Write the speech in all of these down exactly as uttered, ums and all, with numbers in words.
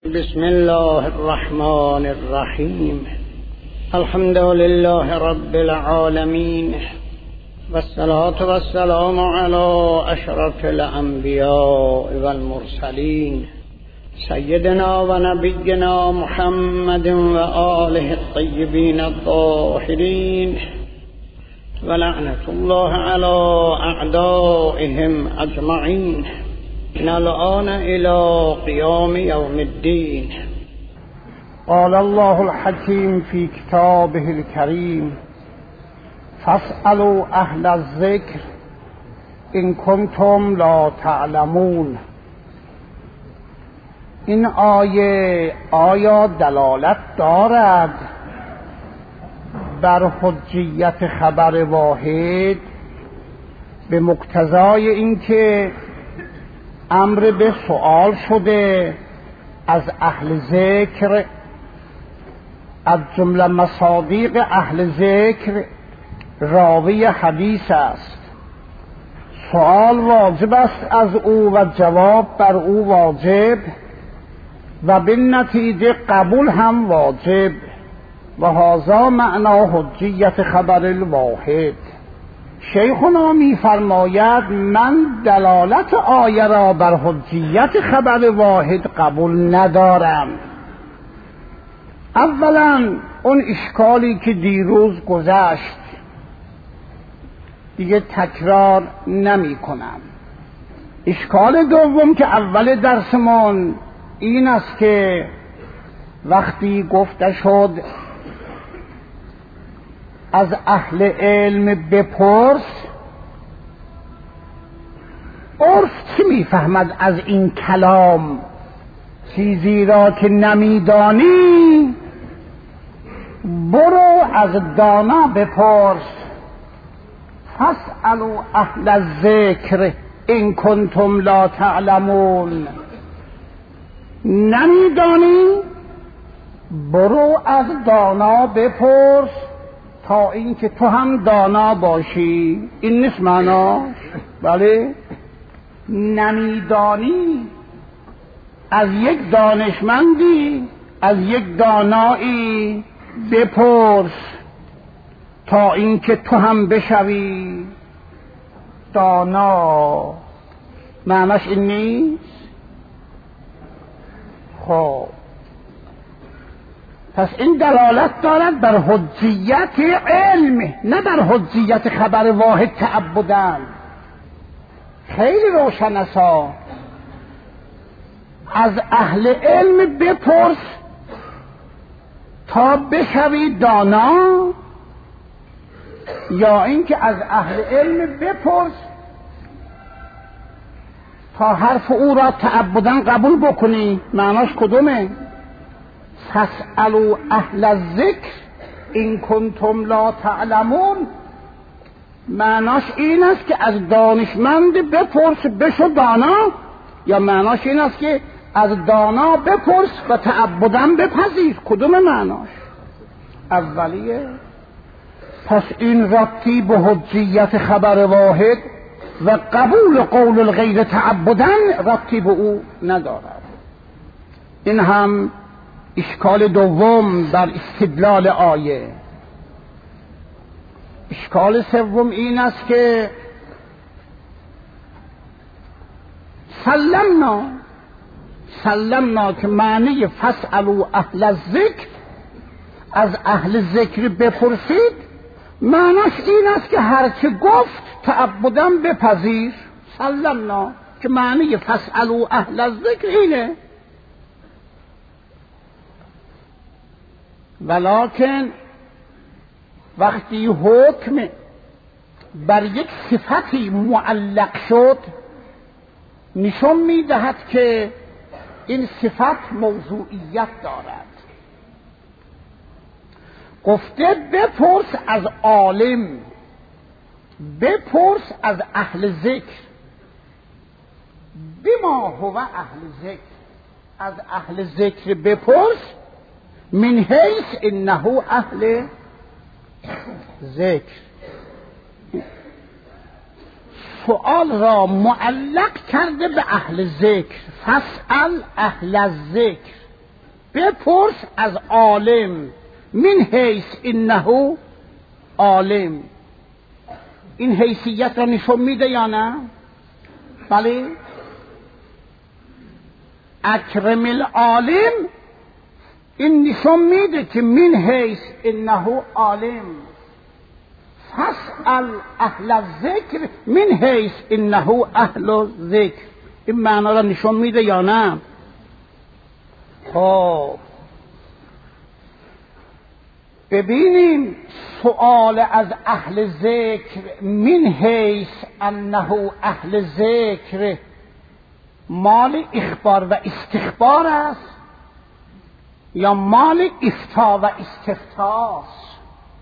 بسم الله الرحمن الرحیم. الحمد لله رب العالمین والصلاة والسلام على اشرف الانبیاء والمرسلین سیدنا و نبینا محمد و آله الطیبین الطاهرین و لعنت الله علی اعدائهم اجمعین من الآن إلى قيام يوم الدين. قال الله الحكيم في كتابه الكريم فاسألوا أهل الذكر إن كنتم لا تعلمون. این آیه آیا دلالت دارد بر حجیت خبر واحد به مقتضای اینکه امر به سؤال شده از اهل ذکر، از جمله مصادیق اهل ذکر راوی حدیث است، سؤال واجب است از او و جواب بر او واجب و به نتیجه قبول هم واجب و هذا معنا حجیت خبر الواحد. شیخنا می فرماید من دلالت آیه را بر حجیت خبر واحد قبول ندارم. اولا اون اشکالی که دیروز گذشت دیگه تکرار نمی کنم. اشکال دوم که اول درسمون این است که وقتی گفته شد از اهل علم بپرس، عرف چی میفهمد از این کلام؟ چیزی را که نمیدانی برو از دانا بپرس. فاسألوا اهل الذکر ان کنتم لا تعلمون. نمیدانی برو از دانا بپرس تا اینکه تو هم دانا باشی. این نیست معناش؟ بله، نمیدانی از یک دانشمندی، از یک دانایی بپرس تا اینکه تو هم بشوی دانا. معناش این نیست؟ خب پس این دلالت دارد بر حجیت علم، نه بر حجیت خبر واحد تعبداً. خیلی روشن است. از اهل علم بپرس تا بشوی دانا، یا اینکه از اهل علم بپرس تا حرف او را تعبداً قبول بکنی. معناش کدومه؟ فاسألوا اهل الذکر ان کنتم لا تعلمون. معناش این است که از دانشمند بپرس بشو دانا، یا معناش این است که از دانا بپرس و تعبداً بپذیر؟ کدوم معناش؟ اولیه. پس این ربطی به حجیت خبر واحد و قبول قول الغیر تعبداً ربطی به او ندارد. این هم اشکال دوم بر استدلال آیه. اشکال سوم این است که سلمنا سلمنا که معنی فاسألوا اهل الذکر، از اهل ذکر بپرسید، معناش این است که هرچه گفت تعبداً بپذیر. سلمنا که معنی فاسألوا اهل الذکر اینه. ولکن وقتی حکم بر یک صفتی معلق شد نشون میدهد که این صفت موضوعیت دارد. گفته بپرس از عالم، بپرس از اهل ذکر. بما هو اهل ذکر، از اهل ذکر بپرس من حیث انه اهل ذکر. سؤال را معلق کرده به اهل ذکر. فاسأل اهل الذکر. بپرس از عالم من حیث انه عالم. این حیثیت را نشون میده یا نه؟ بله. اکرم العالم این نشون میده که من حیث انه عالم. فاسأل اهل الذکر من حیث انه اهل ذکر. این معنا را نشون میده یا نه؟ خب ببینیم سؤال از اهل ذکر من حیث انه اهل ذکر مال اخبار و استخبار است یا مال افتا و استفتاست؟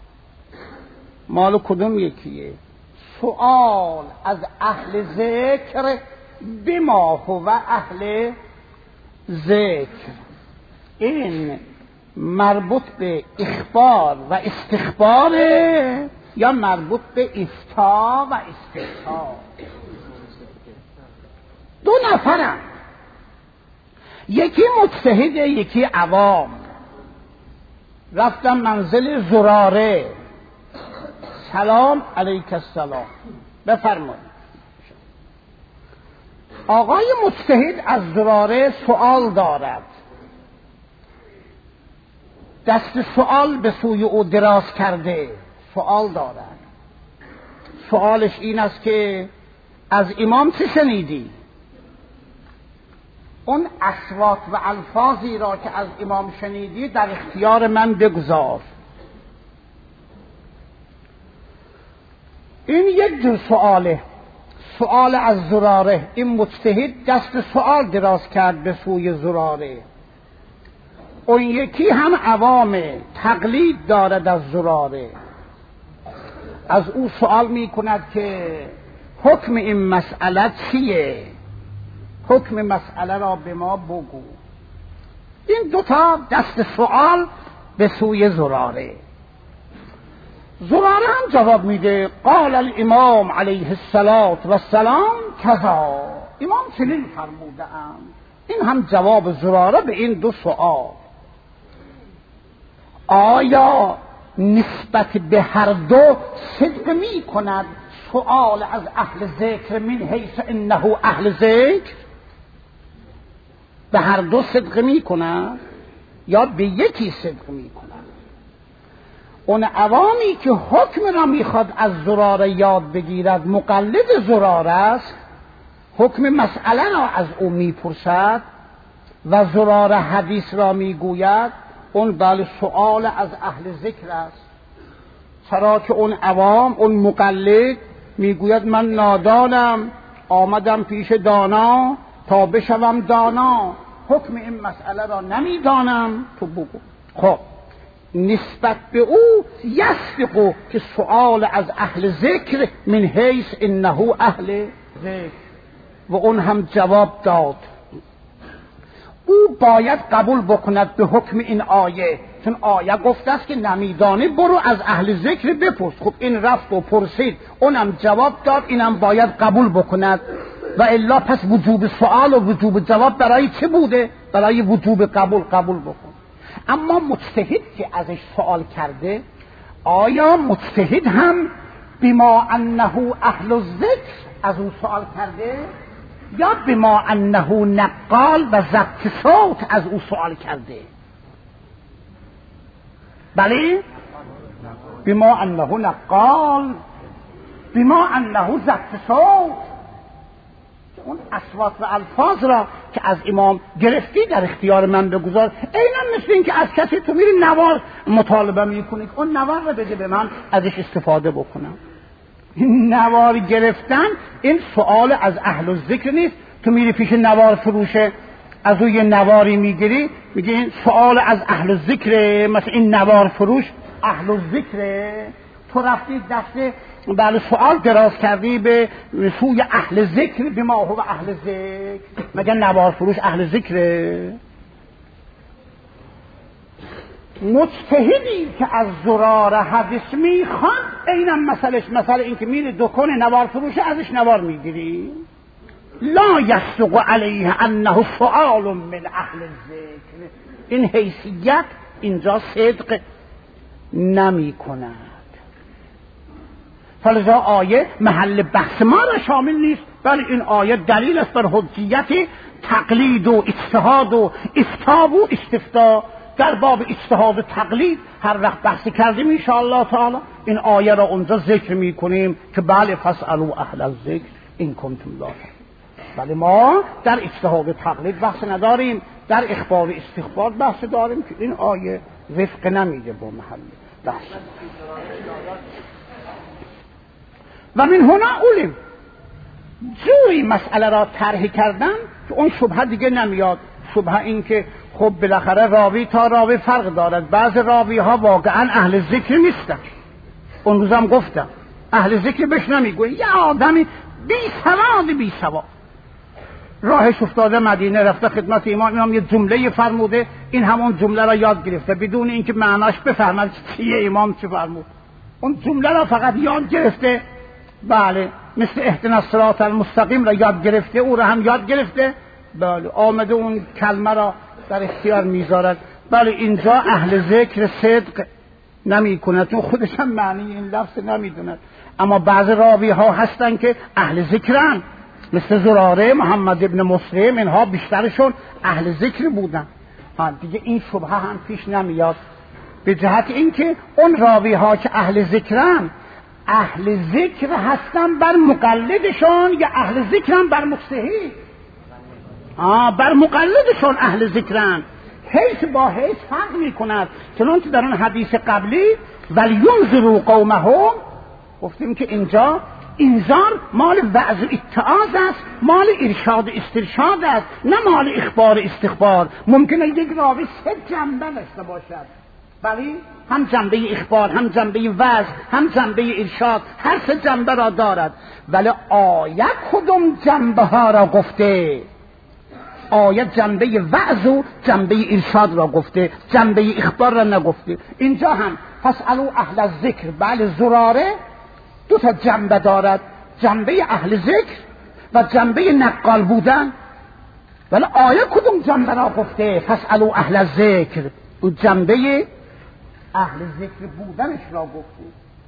مال کدوم یکیه؟ سؤال از اهل ذکر بما هو اهل ذکر این مربوط به اخبار و استخباره یا مربوط به افتا و استفتا؟ دو نفرم، یکی مجتهده یکی عوام. رفتم منزل زراره. سلام علیک السلام، بفرمایید. آقای مجتهد از زراره سؤال دارد. دست سؤال به سوی او دراز کرده، سؤال دارد. سؤالش این است که از امام چه شنیدی؟ اون اصوات و الفاظی را که از امام شنیدی در اختیار من بگذار. این یک جور سؤاله، سؤال از زراره. این مجتهد دست سؤال دراز کرد به سوی زراره. اون یکی هم عوامه، تقلید دارد از زراره. از او سؤال می کند که حکم این مسئله چیه؟ حکم مسئله را به ما بگو. این دوتا دست سؤال به سوی زراره. زراره هم جواب میده قال الامام علیه الصلاة والسلام کذا. امام چنین فرموده‌اند. این هم جواب زراره به این دو سؤال. آیا نسبت به هر دو صدق می کند سؤال از اهل ذکر من حیث انه اهل ذکر؟ به هر دو صدق می کند یا به یکی صدق می کند؟ اون عوامی که حکم را میخواد از زراره یاد بگیرد، مقلد زراره است، حکم مسئله را از او میپرسد و زراره حدیث را میگوید، اون بله سؤال از اهل ذکر است. چرا که اون عوام، اون مقلد میگوید من نادانم، آمدم پیش دانا تا بشوم دانا، حکم این مسئله را نمیدانم، تو بگو. خب نسبت به او یصدق که سؤال از اهل ذکر من حیث انه اهل ذکر، و اون هم جواب داد. او باید قبول بکند به حکم این آیه، چون آیه گفته است که نمیدانی برو از اهل ذکر بپرس. خب این رفت و پرسید، اونم جواب داد، اینم باید قبول بکند. و الا پس وجوب سؤال و وجوب جواب برای چه بوده؟ برای وجوب قبول. قبول بکن. اما مجتهد که ازش سوال کرده، آیا مجتهد هم بما انه اهل الذکر از او سوال کرده یا بما انه نقال و ضبط صوت از او سوال کرده؟ بله، بما انه نقال، بما انه ضبط صوت. اون اصوات و الفاظ را که از امام گرفتی در اختیار من بگذار. اینم مثل این که از کسی تو میری نوار مطالبه میکنی، اون نوار رو بده به من ازش استفاده بکنم. نوار گرفتن این سؤال از اهل الذکر نیست. تو میری پیش نوار فروشه، از او یه نواری میگیری، میگی این سؤال از اهل الذکر، مثلا این نوار فروش اهل الذکر. تو رفتی دست بله سؤال دراز کردی به سوی اهل ذکر، به ما هو اهل ذکر. مگر نوار فروش اهل ذکره؟ مجتهدی که از زراره حدیث میخواد، اینم مسئلهش مسئله این که میره دکان نوار فروشه ازش نوار میگیری. لا یصدق علیه انه سؤال من اهل الذکر. این حیثیت اینجا صدق نمی کند. فلذا آیه محل بحث ما را شامل نیست، ولی این آیه دلیل است بر حجیت تقلید و اجتهاد و افتاء و استفتاء. در باب اجتهاد و تقلید هر وقت بحثی کردیم ان شاء الله تعالی این آیه را اونجا ذکر میکنیم که بله فاسالوا اهل الذکر این کنتم لا تعلمون. ولی ما در اجتهاد و تقلید بحث نداریم، در اخبار و استخبار بحث داریم که این آیه وفق نمیده با محل بحث. و من هنا علم جوری مسئله را طرح کردن که اون شبهه دیگه نمیاد. شبهه این که خب بالاخره راوی تا راوی فرق دارد، بعض راوی ها واقعا اهل ذکر نیستن. اون روزم گفتم اهل ذکر بهش نمیگوین، یه آدمی بی سواد بی سواد راهش افتاده مدینه، رفته خدمت امام، امام یه جمله فرموده، این همون جمله را یاد گرفته بدون اینکه معناش بفهمد چیه امام چه فرمود. اون جمله را فقط یاد گرفته، بله مثل اهدنا الصراط المستقیم را یاد گرفته، او را هم یاد گرفته، بله آمده اون کلمه را در اختیار میذارد. بله اینجا اهل ذکر صدق نمی کند، چون خودش هم معنی این لفظ نمیدوند. اما بعض راوی ها هستن که اهل ذکرن، مثل زراره، محمد ابن مسلم، اینها بیشترشون اهل ذکر بودن. ها دیگه این شبهه هم پیش نمیاد، به جهت اینکه اون راوی ها که اهل ذکرن اهل ذکر هستن بر مقلدشون یا اهل ذکرن بر مجتهد؟ آه بر مقلدشون اهل ذکرن، حیث با حیث فرق میکند. چنانچه در اون حدیث قبلی ولیونذروا قومهم گفتیم که اینجا انذار مال وعظ و اتعاظ است، مال ارشاد و استرشاد است، نه مال اخبار و استخبار. ممکنه یک راوی سه جنبه داشته باشد، ولی هم جنبه اخبار، هم جنبه وعظ، هم جنبه ارشاد، هر سه جنبه را دارد. ولی آیه کدوم جنبه ها را گفته؟ آیه جنبه وعظ و جنبه ارشاد را گفته، جنبه اخبار را نگفته. اینجا هم فاسالوا اهل الذکر، بله زراره دو تا جنبه دارد، جنبه اهل ذکر و جنبه نقال بودن. ولی آیه کدوم جنبه را گفته؟ فاسالوا اهل الذکر، و جنبه اهل ذکر بودنش را گفته.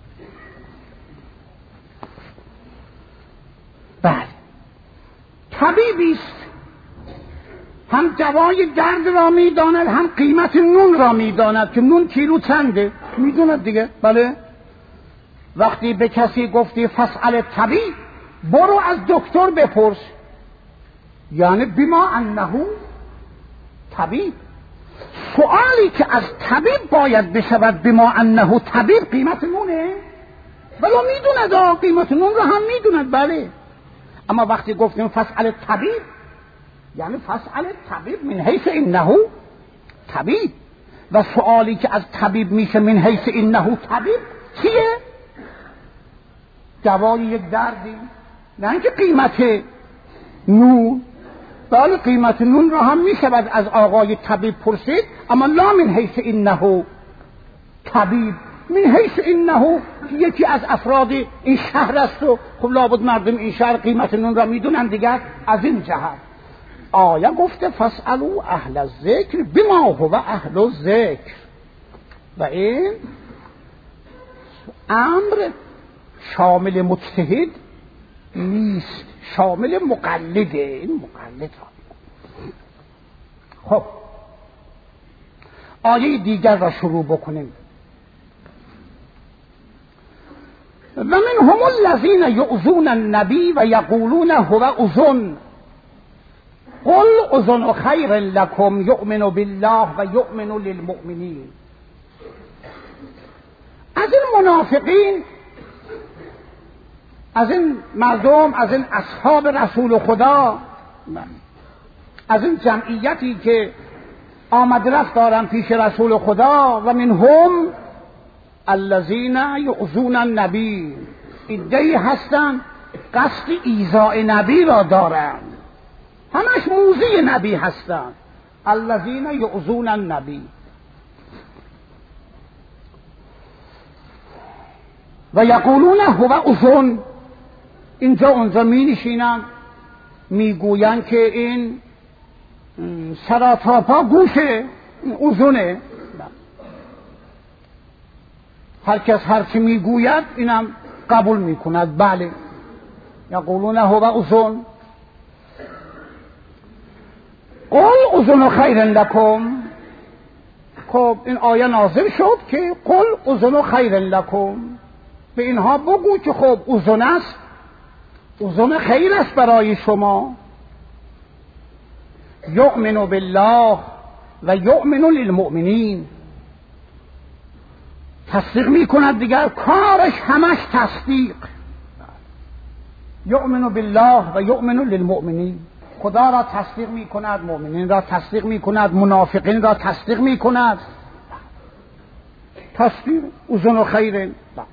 بله طبیبی است، هم دوای درد را میداند، هم قیمت نون را میداند که نون کیلو چنده میدوند دیگه. بله وقتی به کسی گفتی فاسأل طبیب، برو از دکتر بپرس، یعنی بما انه طبیب. سؤالی که از طبیب باید بشود بما انه طبیب، قیمت نونه؟ ولی میدوند قیمت نون را هم میدوند. بله اما وقتی گفتیم فاسأل طبیب، یعنی فاسأل طبیب من حیث انه طبیب. و سؤالی که از طبیب میشه من حیث انه طبیب چیه؟ دوای یک دردی، نه اینکه قیمت نون. بله قیمت نون را هم میشود از آقای طبیب پرسید، اما لا من حیث انه طبیب، من حیث انه یکی از افراد این شهر است و خب لابد مردم این شهر قیمت نون را میدونن دیگر. از این جهت آیه گفته فاسالوا اهل الذکر بما هو اهل الذکر، و این امر شامل مجتهد نیست، شامل مقلده. این مقلد را. خب آیه دیگر را شروع بکنیم. و منهم الذین یؤذون النبی و یقولون هو اذن قل اذن خیر لکم یؤمن بالله و یؤمن للمؤمنین. از این منافقین، از این مردم، از این اصحاب رسول خدا، از این جمعیتی که آمد رفت دارن پیش رسول خدا، و منهم الذین یؤذون النبی، عده‌ای هستن قصد ایذاء نبی را دارن، همش موذی نبی هستن. الذین یؤذون النبی و یقولون هو اذن، اینجا اونجا می نشینن میگویند که این سراتاپا گوشه، اذونه. هر کس هر چی میگوید اینم قبول میکند. بله، یقولون هو اذن قل اذن خیر لکم. خب این آیه نازل شد که قل اذن خیر لکم، به اینها بگو که خب اذن است، اذن خیر است برای شما. یؤمن بالله و یؤمن للمؤمنین، تصدیق میکند دیگر، کارش همش تصدیق. یؤمن بالله و یؤمن للمؤمنین، خدا را تصدیق میکند، مؤمنین را تصدیق میکند، منافقین را تصدیق میکند. تصدیق اذن خیر.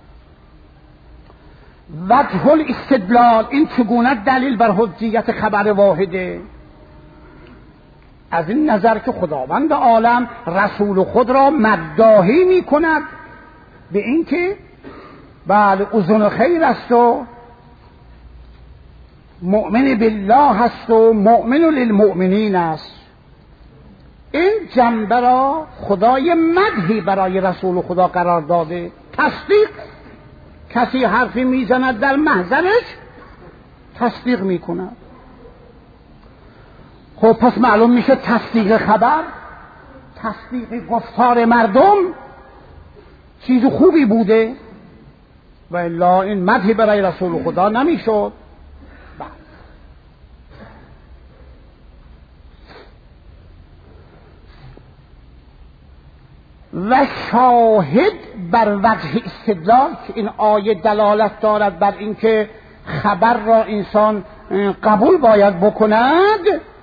وجه الاستدلال، این چگونه دلیل بر حجیت خبر واحده؟ از این نظر که خداوند عالم رسول خود را مداحی می کند به این که بله اذن خیر است و مؤمن بالله هست و مؤمن للمؤمنین است. این جنبه را خدای مدحی برای رسول خدا قرار داده. تصدیق، کسی حرفی میزند در محضرش تصدیق میکند. خب پس معلوم میشه تصدیق خبر، تصدیق گفتار مردم چیز خوبی بوده و الا این مدحی برای رسول خدا نمیشد. و شاهد بر وجه استدلال که این آیه دلالت دارد بر اینکه خبر را انسان قبول باید بکند،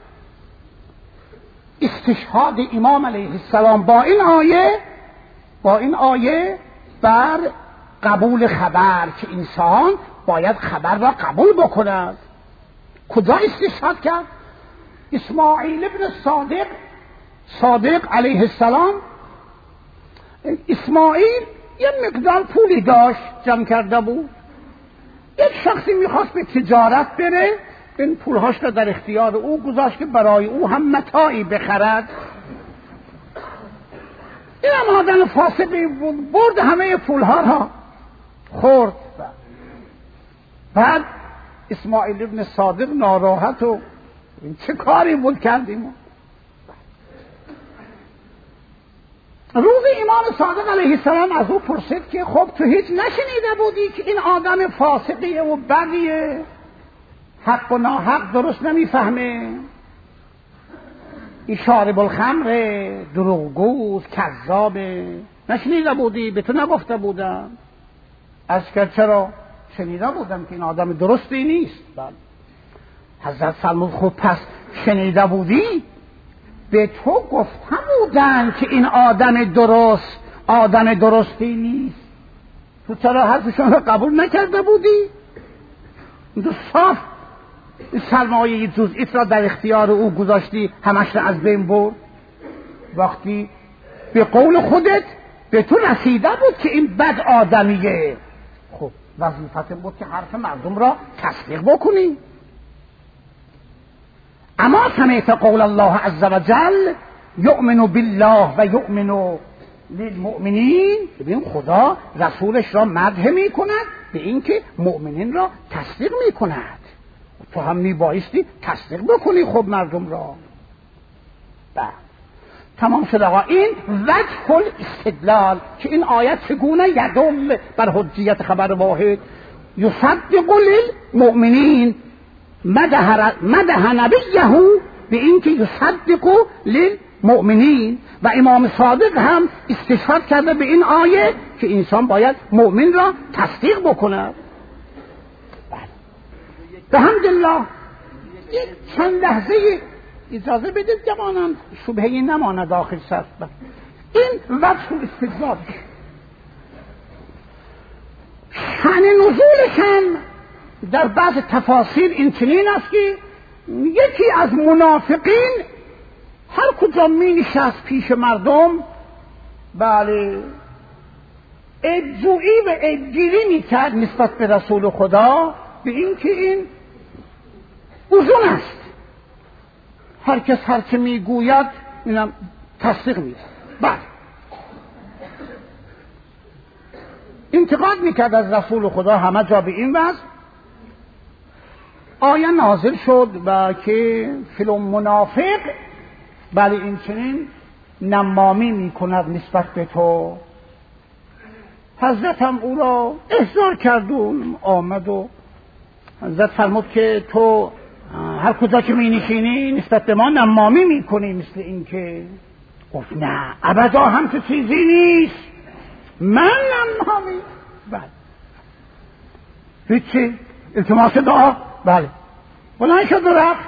استشهاد امام علیه السلام با این آیه با این آیه بر قبول خبر که انسان باید خبر را قبول بکند. کجا استشهاد کرد؟ اسماعیل ابن صادق صادق علیه السلام، اسماعیل یه مقدار پولی داشت جمع کرده بود، یک شخصی میخواست به تجارت بره، این پولهاش را در اختیار او گذاشت که برای او هم متاعی بخرد. این هم آدم فاسقی بود، برد همه پولها را خورد. بعد اسماعیل ابن صادق ناراحت و این چه کاری بود کردیم. روز امام صادق علیه السلام از او پرسید که خب تو هیچ نشنیده بودی که این آدم فاسقیه و بدیه، حق و ناحق درست نمیفهمه، این شارب الخمره، دروغگوست، کذابه، نشنیده بودی؟ به تو نگفته بودم؟ از که چرا؟ شنیده بودم که این آدم درستی نیست. بله. حضرت فرمود خب پس شنیده بودی؟ به تو گفته بودن که این آدم درست آدم درستی نیست، تو چرا حرفشون رو قبول نکرده بودی؟ تو صاف سرمایه جزئیت را در اختیار او گذاشتی، همش را از بین برد. وقتی به قول خودت به تو رسیده بود که این بد آدمیه، خب وظیفت بود که حرف مردم را تصدیق بکنی. اما سمعت قول الله عز وجل یؤمن بالله و یؤمن للمؤمنین، ببین خدا رسولش را مدح می کند به اینکه مؤمنین را تصدیق می کند. تو هم می بایستی تصدیق بکنی خب مردم را. بعد تمام شد آقا. این وجه الاستدلال که این آیت چگونه یدل بر حجیت خبر واحد. یصدق للمؤمنین، مدح نبیه به اینکه یصدق للمؤمنین، و امام صادق هم استشهاد کرده به این آیه که انسان باید مؤمن را تصدیق بکند. به حمدالله یک چند لحظه اجازه بدید جوانان، شبهه‌ای نماند داخل سر. این وجه استدلال شأن نزولشن در بعض تفاسیر این چنین است که یکی از منافقین هر کجا می نشست پیش مردم، بله عیب‌جویی و عیب‌گیری می کرد نسبت به رسول خدا، به این که این اوزون است. هر کس هر چه میگوید اینم تصدیق میده. بعد انتقاد میکرد از رسول خدا همه جا به این وضع. آیه نازل شد و که فیلم منافق بله این چنین نمامی میکند نسبت به تو. حضرت هم او را احضار کرد و آمد و حضرت فرمود که تو هر کجا که می نشینی نسبت به ما نمامی میکنی مثل این که. گفت نه ابدا هم تو چیزی نیست، من نمامی. بله هیچی، التماس دعا. بله بلند شد و رفت.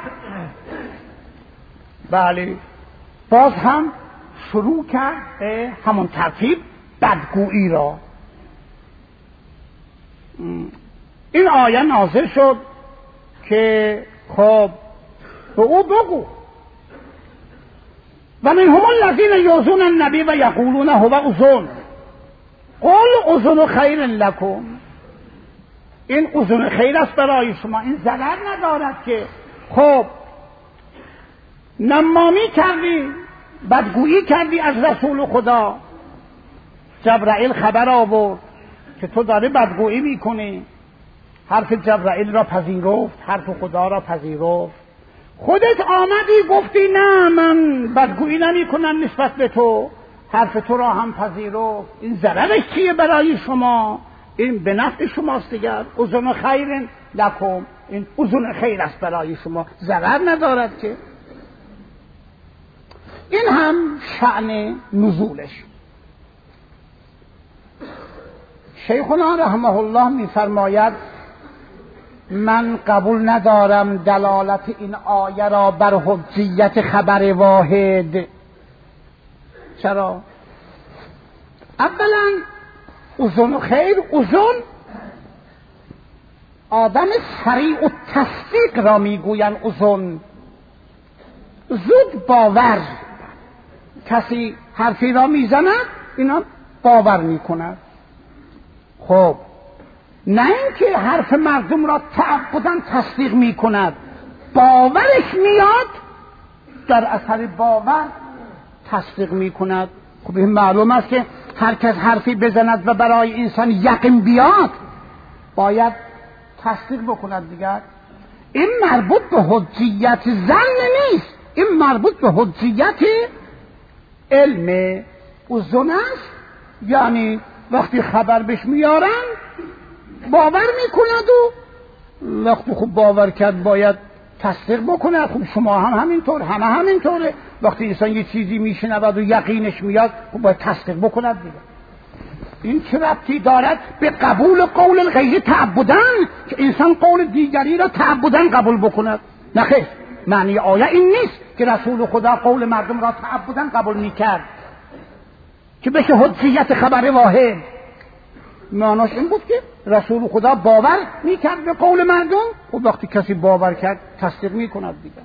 بله باز هم شروع کرد همون ترتیب بدگویی را. این آیه نازل شد که خب به او بگو و منهم الذین یؤذون النبی و یقولون هو اذن قل اذن خیر لکم. این اذن خیر است برای شما، این ضرر ندارد که. خب نمامی کردی، بدگویی کردی از رسول خدا، جبرائیل خبر آورد که تو داری بدگویی میکنی، حرف جبرائیل را پذیرفت، حرف خدا را پذیرفت. خودت آمدی گفتی نه من بدگویی نمی کنم نسبت به تو، حرف تو را هم پذیرفت. این ضررش چیه برای شما؟ این به نفع شماست دیگر. اذن خیر لکم، این اذن خیر است برای شما، ضرر ندارد که. این هم شأن نزولش. شیخنا رحمه الله می‌فرماید من قبول ندارم دلالت این آیه را بر حجیت خبر واحد. چرا؟ اولا اذن خیر، اذن آدم سریع و تصدیق را میگوین. اذن زود باور، کسی حرفی را میزند اینا باور میکند. خب نه اینکه حرف مردم را تعبداً تصدیق میکند، باورش میاد در اثر باور تصدیق میکند. خب این معلوم است که هر کس حرفی بزند و برای انسان یقین بیاد باید تصدیق بکند دیگر. این مربوط به حجیت ظن نیست، این مربوط به حجیت علم. اذن است یعنی وقتی خبر بهش میارن باور میکند و وقتی خوب باور کرد باید تصدیق بکنه. خب شما هم همینطور، همه همینطوره. وقتی انسان یه چیزی میشنود و یقینش میاد خب باید تصدیق بکند دیگه. این چه ربطی دارد به قبول قول الغیر تعبداً که انسان قول دیگری را تعبداً قبول بکند؟ نه خیر، معنی آیه این نیست که رسول خدا قول مردم را تعبداً قبول میکرد که بشه حجیت خبر واحد. معناش این بود که رسول خدا باور میکرد به قول مردم و وقتی کسی باور کرد تصدیق میکند دیگه.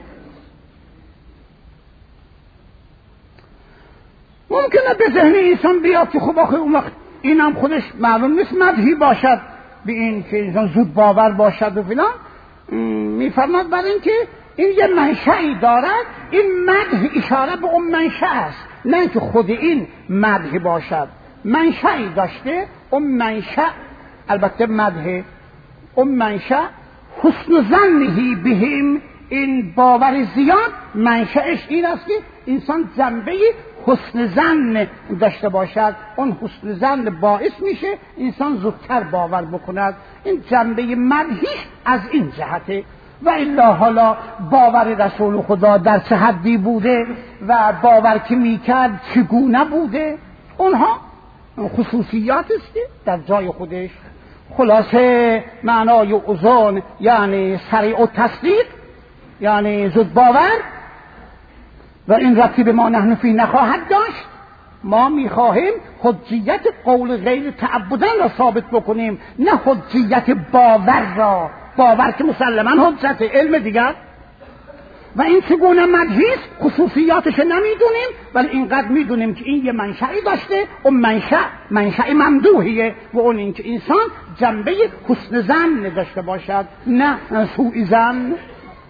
ممکنه به ذهن انسان بیاد که خب آخه اون وقت اینم خودش معلوم نیست مدحی باشد به این که انسان زود باور باشد و فلان. میفرماد برای این که این یه منشأی دارد، این مدح اشاره به اون منشأ است، نه که خود این مدح باشد. منشأی داشته، اون منشأ البته مدح، اون منشأ حسن ظنه بهم. این باور زیاد منشأش این است که انسان جنبه حسن ظن داشته باشد. اون حسن ظن باعث میشه انسان زودتر باور بکند. این جنبه مدحیش از این جهته. و الا حالا باور رسول خدا در چه حدی بوده و باور که میکرد چگونه بوده، اونها خصوصیات است در جای خودش. خلاصه معنای اذن یعنی سریع و تصدیق، یعنی زود باور. و این ربطی به ما نحن فی نخواهد داشت. ما میخواهیم حجیت قول غیر تعبداً را ثابت بکنیم، نه حجیت باور را. باور که مسلماً حجت علم دیگر. و این چگونه مدحیست خصوصیاتش نمیدونیم، ولی اینقدر میدونیم که این یه منشأی داشته، اون منشأ منشأ ممدوحیه و اون این که انسان جنبه حسن ظن داشته باشد نه سوء ظن.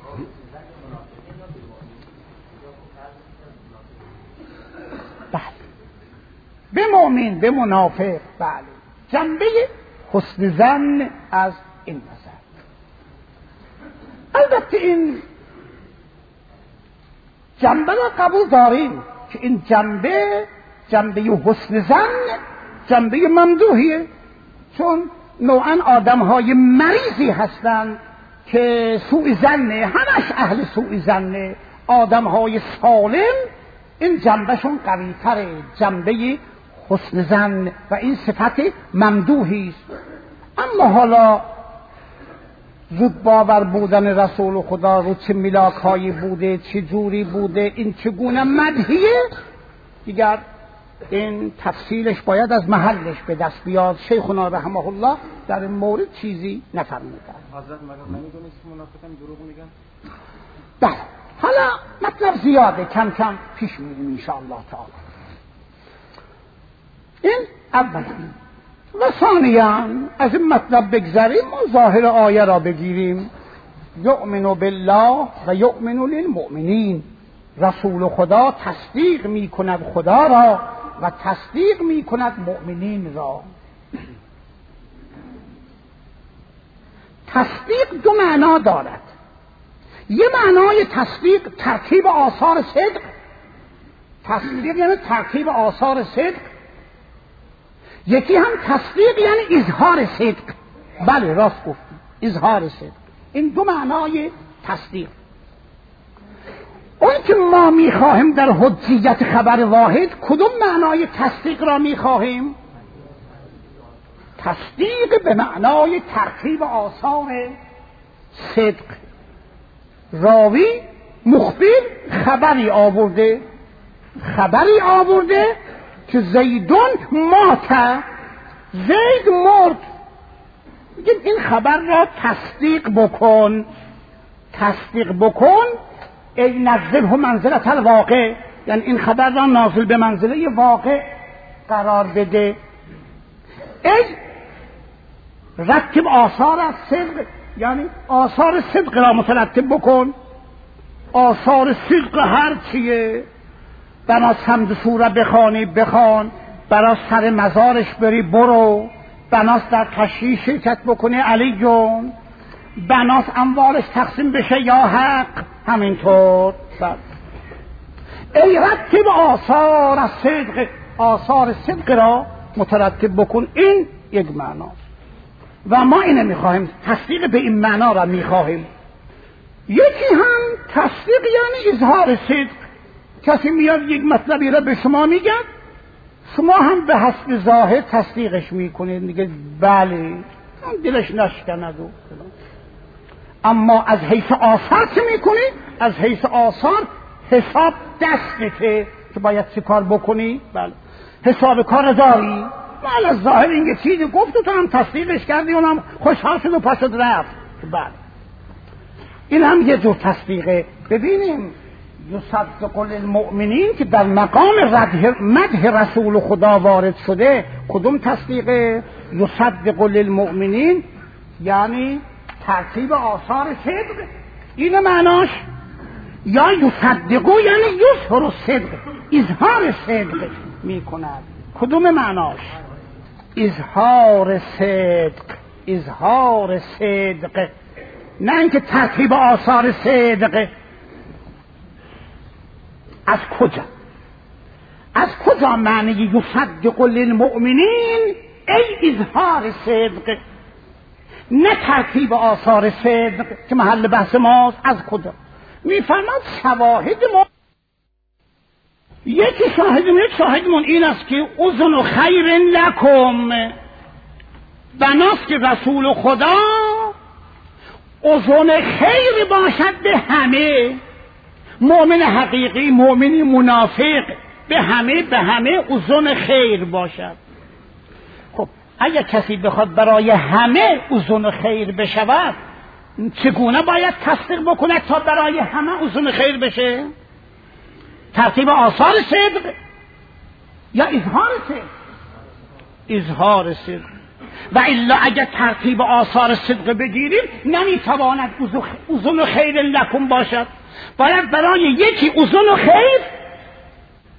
بله، به مؤمن، به منافق، بله، جنبه حسن ظن از این نظر. البته این جنبه را قبول داریم که این جنبه جنبه حسن ظن جنبه ممدوحیه، چون نوعا آدم‌های مریضی هستند که سوء ظنه، همش اهل سوء ظنه. آدم‌های سالم این جنبهشون قوی‌تره، جنبه حسن ظن، و این صفت ممدوحی است. اما حالا زود باور بودن رسول خدا رو چه ملاک‌هایی بوده، چه جوری بوده، این چگونه مدحیه، دیگر این تفصیلش باید از محلش به دست بیاد. شیخنا رحمه الله در این مورد چیزی نفرمودن. حضرت مگر نمیدونست که منافقان دروغ میگن؟ بله، حالا مطلب زیاده، کم کم پیش میریم انشاءالله تعالی. این اولا. و ثانیاً از این مطلب بگذریم و ظاهر آیه را بگیریم. یؤمن بالله و یؤمن للمؤمنین، رسول خدا تصدیق می کند خدا را و تصدیق می کند مؤمنین را. تصدیق دو معنا دارد. یه معنای تصدیق ترکیب آثار صدق، تصدیق یعنی ترکیب آثار صدق. یکی هم تصدیق یعنی اظهار صدق. بله راست گفتیم، اظهار صدق. این دو معنای تصدیق. اون که ما میخواهیم در حجیت خبر واحد کدوم معنای تصدیق را میخواهیم؟ تصدیق به معنای ترکیب آثار صدق. راوی مخبر خبری آورده، خبری آورده که زیدون مات، زید مرد. میگیم این خبر را تصدیق بکن، تصدیق بکن ای نزله منزلت الواقع، یعنی این خبر را نازل به منزله واقع قرار بده. ای رتب آثار از صدق، یعنی آثار صدق را مترتب بکن. آثار صدق هر چیه، بناس حمد سوره بخوانی بخوان، بناس سر مزارش بری برو، بناس در تشییع شرکت بکنی علی جون، بناس اموالش تقسیم بشه یا حق، همینطور. ای رتب آثار از صدق، آثار صدق را مترتب بکن. این یک معناست و ما اینه میخواهیم، تصدیق به این معنا را میخواهیم. یکی هم تصدیق یعنی اظهار صدق. کسی میاد یک مطلبی را به شما میگه، شما هم به حسب ظاهر تصدیقش میکنید، میگه بله دلش نشکند. اما از حیث آثار چه میکنی؟ از حیث آثار حساب دستته که باید چه کار بکنی. بله حساب کار داری. بله از ظاهر این چیزی گفت و تو هم تصدیقش کردی، اونم خوشحال شد و پاشد رفت. بله این هم یه جور تصدیقه. ببینیم یصدق للمؤمنین که در مقام مدح رسول خدا وارد شده، کدوم تصدیقه؟ یصدق للمؤمنین یعنی ترتیب آثار صدق، این معناش. یا یصدقو یعنی یظهر صدق، اظهار صدق میکند. کدوم معناش؟ اظهار صدق، اظهار صدق، نه اینکه ترتیب آثار صدق. از کجا؟ از کجا معنی یصدق للمؤمنین ای اظهار صدق، نه ترتیب آثار صدق که محل بحث ماست. از کجا؟ میفرماد شواهد ما، یکی شاهدمون یک شاهدمون این است که اذن خیر لکم، بناست که رسول خدا اذن خیر باشد به همه، مؤمن حقیقی، مؤمنی منافق، به همه به همه اذن خیر باشد. خب اگر کسی بخواد برای همه اذن خیر بشود، چگونه باید تصدیق بکنه تا برای همه اذن خیر بشه؟ ترتیب آثار صدق یا اظهار صدق؟ اظهار صدق. و الا اگر ترتیب آثار صدق بگیریم نمیتواند اذن خیر لکم باشد. باید برای یکی اذن خیر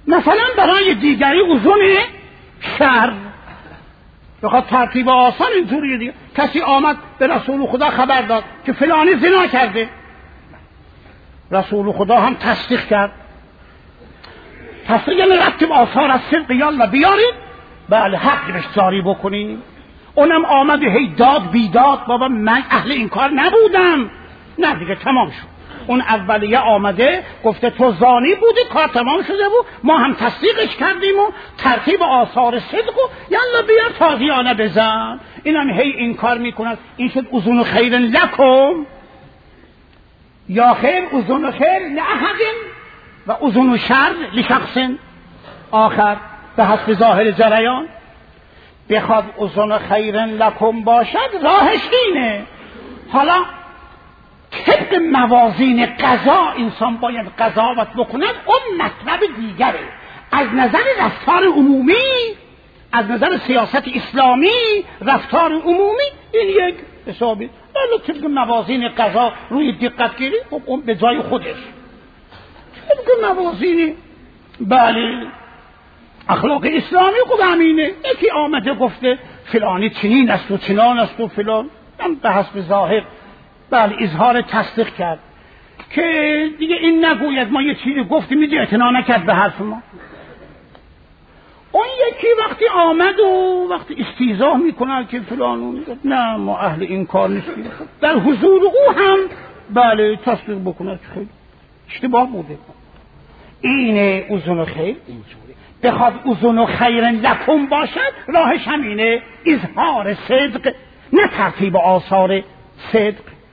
مثلا برای دیگری اوزون شر بخواد ترتیب آثار اینطوریه دیگه. کسی آمد به رسول خدا خبر داد که فلانی زنا کرده، رسول خدا هم تصدیق کرد. تصدیق یعنی رتب آثار از صدق یالا بیارید، بله حق بهش جاری بکنید. اونم آمد هی داد بیداد، بابا من اهل این کار نبودم. نه دیگه تمام شد. اون اولیه آمده گفته تو زانی بودی، کار تمام شده بود، ما هم تصدیقش کردیم و ترتیب آثار صدق و یالا بیار تازیانه بزن. اینم هی این کار میکند. این شد اذن خیر لکم یا خیر اذن خیر لأحد و اذن شر لشخص آخر به حسب ظاهر جریان. بخواد اذن خیر لکم باشد راهش اینه. حالا طبق موازین قضا انسان باید قضاوت بکند، اون مطلب دیگره. از نظر رفتار عمومی، از نظر سیاست اسلامی رفتار عمومی این یک حسابی، ولی طبق موازین قضا روی دقت گیری خب اون به جای خودش. طبق موازین بله اخلاق اسلامی خود همینه. یکی آمده گفته فلانی چنین است و چنان است و فلان، هم به حسب ظاهر بله اظهار تصدیق کرد که دیگه این نگوید ما یه چیزی گفتیم میگه اعتنا نکرد به حرف ما. اون یکی وقتی آمد و وقتی استیضاح میکنه که فلان، نه ما اهل این کار نیستیم، در حضور او هم بله تصدیق بکنه خیلی اشتباه بوده. اینه اذن خیر. اینجوری بخواد اذن خیر لکم باشد راهش همینه، اظهار صدق نه ترتیب آثار صدق.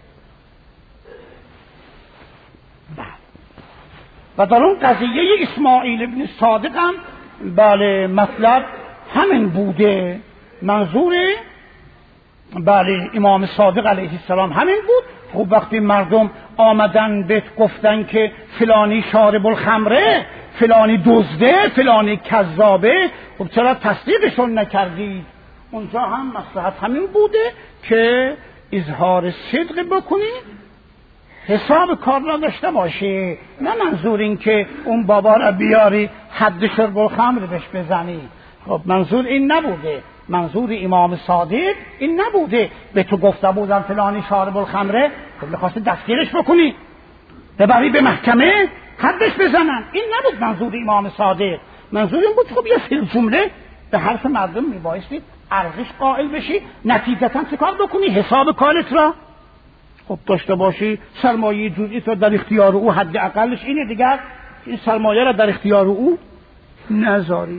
و در اون قضیه اسماعیل ابن صادق هم بله مطلب همین بوده. منظور بله امام صادق علیه السلام همین بود. خب وقتی مردم آمدن به گفتن که فلانی شارب الخمره، فلانی دزده، فلانی کذابه، خب چرا تصدیقشون نکردید؟ اونجا هم مصلحت همین بوده که اظهار صدق بکنید، حساب کار را داشته باشه. نه منظور این که اون بابا را بیاری حد شرب الخمر بهش بزنی. خب منظور این نبوده. منظور امام صادق این نبوده. به تو گفته بودن فلانی شارب الخمره، خب میخواستی دستگیرش بکنی ببری به محکمه حدش بزنن. این نبود منظور امام صادق. منظور این بود خب یه فیل جمله به حرف مردم میبایستی ارزش قائل بشی، نتیجتا چه کار بکنی؟ حساب کارت را خب داشته باشی. سرمایه جزئی تو در اختیار او حد اقلش اینه دیگر، این سرمایه را در اختیار او نذاری.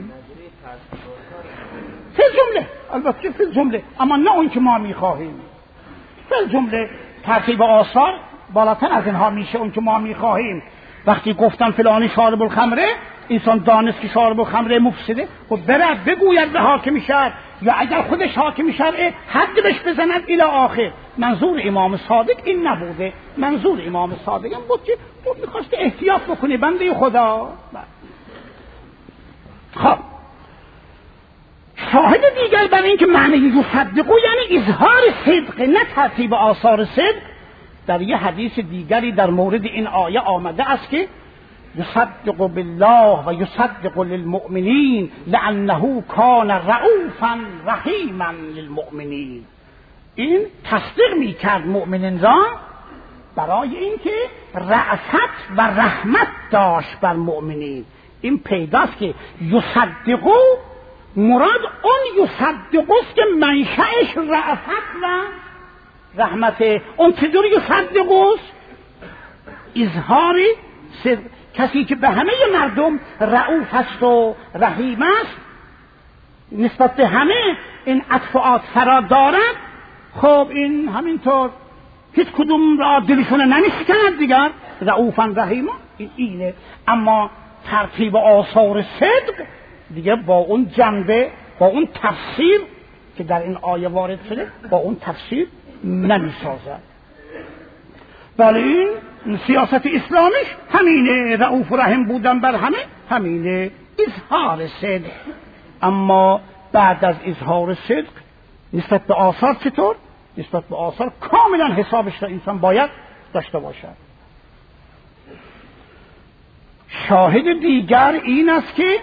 فی جمله البته فی جمله، اما نه اون که ما میخواهیم. فی جمله ترتیب آثار بالاتر از اینها میشه. اون که ما میخواهیم وقتی گفتن فلانی شارب الخمره، انسان دانست که شارب الخمره مفسده، خب بره بگوید به حاکم شهر، یا اگر خودش حاکم شهر حد بهش بزند الی آخر. منظور امام صادق این نبوده. منظور امام صادق این بود که تو میخواست احتیاط بکنی بنده خدا. خب شاهد دیگر بر این که معنی یصدقو یعنی اظهار صدق نه ترتیب آثار صدق، در یه حدیث دیگری در مورد این آیه آمده است که یصدق بالله و یصدق للمؤمنین لانه کان رؤوفا رحیما للمؤمنین. این تصدیق میکرد مؤمنین را برای اینکه رأفت و رحمت داشت بر مؤمنین. این پیداست که یصدقو مراد اون یصدقوست که منشأش رأفت و رحمته. اون چطوری یصدقوست؟ اظهاری صدق. کسی که به همه مردم رؤوف است و رحیم است، نسبت به همه این عطف فرا دارد، خب این همینطور هیچ کدوم را دلشون نمیشکند دیگر، رؤوفا رحیما این اینه. اما ترتیب آثار صدق دیگه با اون جنبه، با اون تفسیر که در این آیه وارد شده، با اون تفسیر نمیسازد. ولی این سیاست اسلامیش همینه، رؤوف و رحیم بودن بر همه همینه، اظهار صدق. اما بعد از اظهار صدق نسبت به آثار چطور؟ نسبت به آثار کاملا حسابش را انسان باید داشته باشد. شاهد دیگر این است که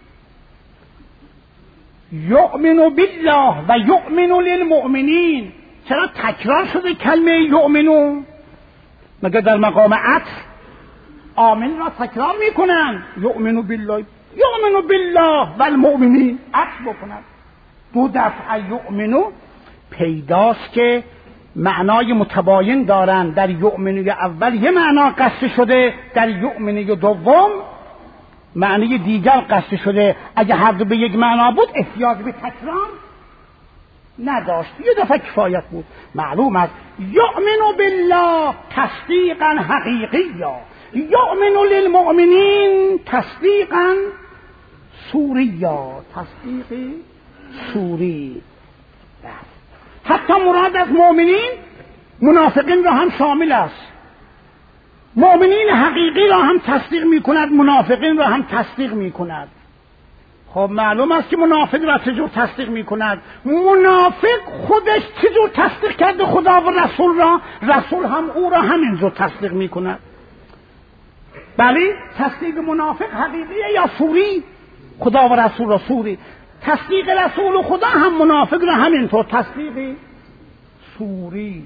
یؤمن بالله و یؤمن للمؤمنین. چرا تکرار شده کلمه یؤمنو؟ مگر در مقام عطف آمن را تکرار میکنن؟ یؤمن بالله یؤمن بالله و المؤمنین عطف بکنن. دو دفعه یؤمنو پیداست که معنای متباین دارن. در یؤمنوی اول یه معنا قصد شده، در یؤمنوی دوم معنی دیگر قصد شده. اگه هر دو به یک معنا بود احتیاج به تکرار نداشت، یه دفعه کفایت بود. معلوم است یؤمن بالله تصدیقا حقیقیا، یؤمن للمؤمنین تصدیقا سوریا، تصدیق سوری. حتی مراد از مؤمنین منافقین را هم شامل است. مؤمنین حقیقی را هم تصدیق می کند، منافقین را هم تصدیق می کند. خب معلوم است که منافق را چجور تصدیق می کند؟ منافق خودش چجور تصدیق کرده خدا و رسول را، رسول هم او را همینجور تصدیق می کند. بلی تصدیق منافق حقیقیه یا سوری؟ خدا و رسول را سوری. تصدیق رسول و خدا هم منافق را همینطور تصدیق سوری.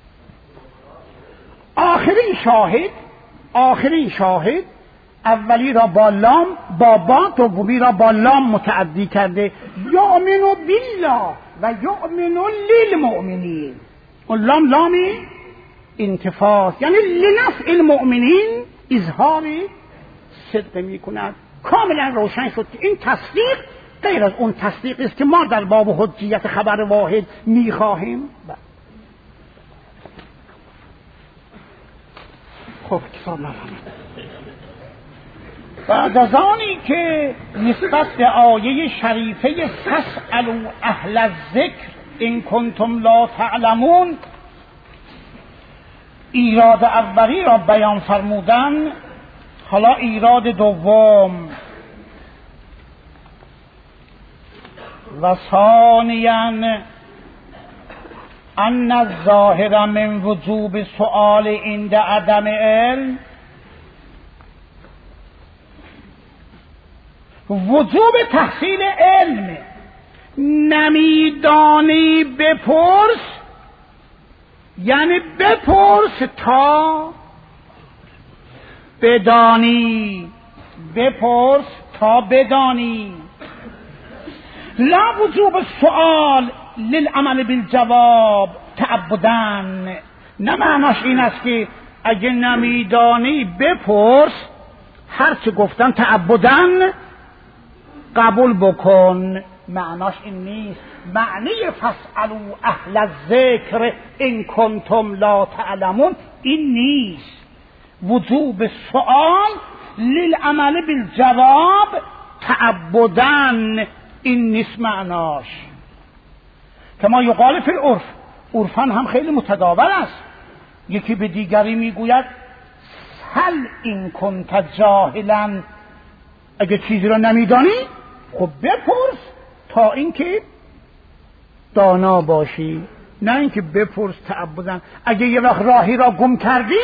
آخرین شاهد آخرین شاهد اولی را با لام با با، دومی را با لام متعدی کرده. یؤمن بالله و یؤمن للمؤمنین. اون لام لامی انتفاض، یعنی لنفع المؤمنین اظهار صدق می کند. کاملا روشن شد که این تصدیق غیر از اون تصدیق است که ما در باب حجیت خبر واحد می خواهیم. خب کتاب نفهمید. بعد از آنی که نسبت به آیه شریفه فاسألوا اهل الذکر ان کنتم لا تعلمون ایراد اولی را بیان فرمودن، حالا ایراد دوم. و ثانیاً ان الظاهر من وجوب سؤال عند عدم علم، وجوب تحصیل علم. نمیدانی بپرس، یعنی بپرس تا بدانی، بپرس تا بدانی. لا وجوب السؤال للعمل بالجواب تعبداً. نه معناش این است که اگه نمیدانی بپرس، هر چه گفتن تعبداً قبول بکن. معناش این نیست. معنی فاسألوا اهل الذکر ان کنتم لا تعلمون این نیست. وجوب سؤال للعمل بالجواب تعبداً این نیست معناش. کما یقال فی العرف، عرفاً هم خیلی متداول است. یکی به دیگری میگوید هل این کنت جاهلا، اگه چیزی را نمیدانی خب بپرس تا اینکه دانا باشی، نه اینکه بپرس تعبداً. اگه یه وقت راهی را گم کردی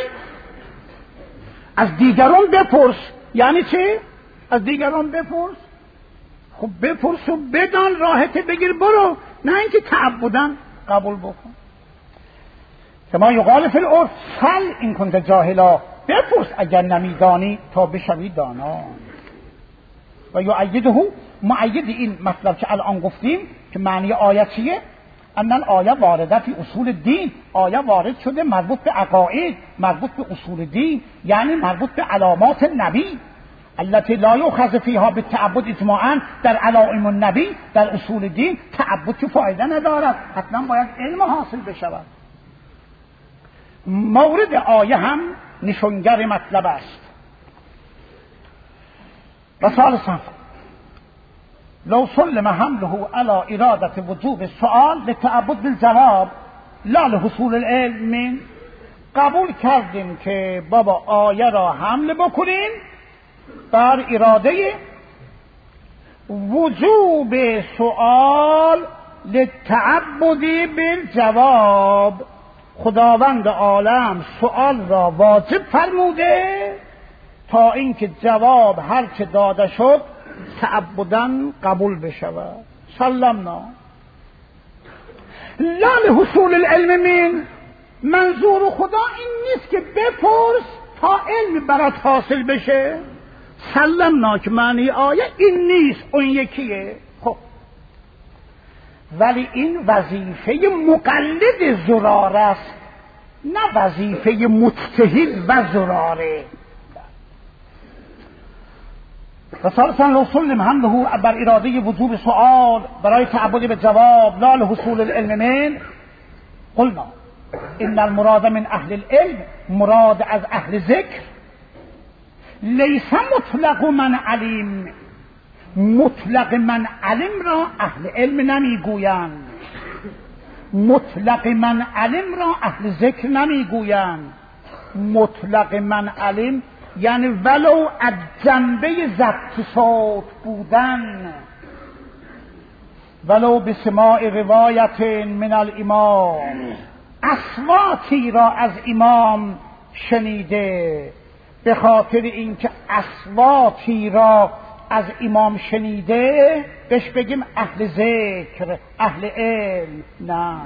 از دیگران بپرس. یعنی چه؟ از دیگران بپرس. خب بپرس و بدان راحت بگیر برو، نه اینکه تعبداً قبول بکن. کما یقال فی العرف هل این کنت جاهلا، بپرس اگر نمیدانی تا بشوی دانا. و یؤیده مؤید این مطلب که الان گفتیم که معنی آیه چیه؟ ان الآیه وارده فی اصول دین. آیه وارد شده مربوط به عقاید، مربوط به اصول دین، یعنی مربوط به علامات نبی التي لا يؤخذ فيها بالتعبد اجماعا. در علائم النبی، در اصول دین تعبد که فایده ندارد، حتما باید علم حاصل بشود. مورد آیه هم نشانگر مطلب است. و ثالثاً لو سلم حمله على ارادة وجوب السؤال للتعبد بالجواب لا لحصول العلم. قبول کردیم که بابا آیه را حمل بکنیم بر اراده وجوب سؤال للتعبد بالجواب. خداوند عالم سؤال را واجب فرموده تا اینکه جواب هر چه داده شد تعبداً قبول بشود. سلمنا لا لحصول العلم من، منظور خدا این نیست که بپرس تا علم برات حاصل بشه. سلمنا که معنی آیه این نیست، اون یکیه. خب ولی این وظیفه مقلد زرار است، نه وظیفه مجتهد و زراره. رسالتان رسول حمله بر اراده وجوب سؤال برای تعبد به جواب لا لحصول العلم من. قلنا ان المراد من اهل العلم، مراد از اهل ذکر لیس مطلق من علم. مطلق من علم را اهل علم نمیگویند، مطلق من علم را اهل ذکر نمیگویند. مطلق من علم یعنی ولو از جنبه ضبط صوت بودن، ولو به سماع روایت من الامام، اصواتی را از امام شنیده، به خاطر اینکه اصواتی را از امام شنیده بهش بگیم اهل ذکر، اهل علم؟ نه.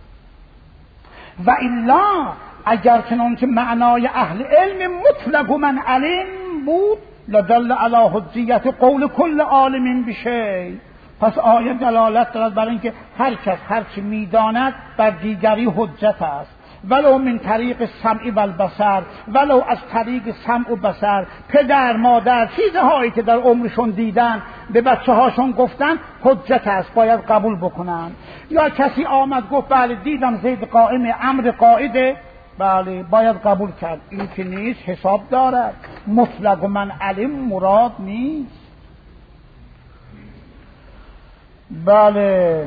و الا اگر چنانچه معنای اهل علم مطلق من علم بود لدل علی حجیت قول کل عالم بشیء. پس آیه دلالت دارد بر اینکه هر کس هر چی میداند بر دیگری حجت است، ولو من طریق سمع و البصر، ولو از طریق سمع و بصر. پدر مادر چیزهایی که در عمرشون دیدن به بچه هاشون گفتن حجت است، باید قبول بکنن. یا کسی آمد گفت بله دیدم زید قائم، امر قائده، بله باید قبول کرد. این که نیست حساب دارد. مطلق من علم مراد نیست. بله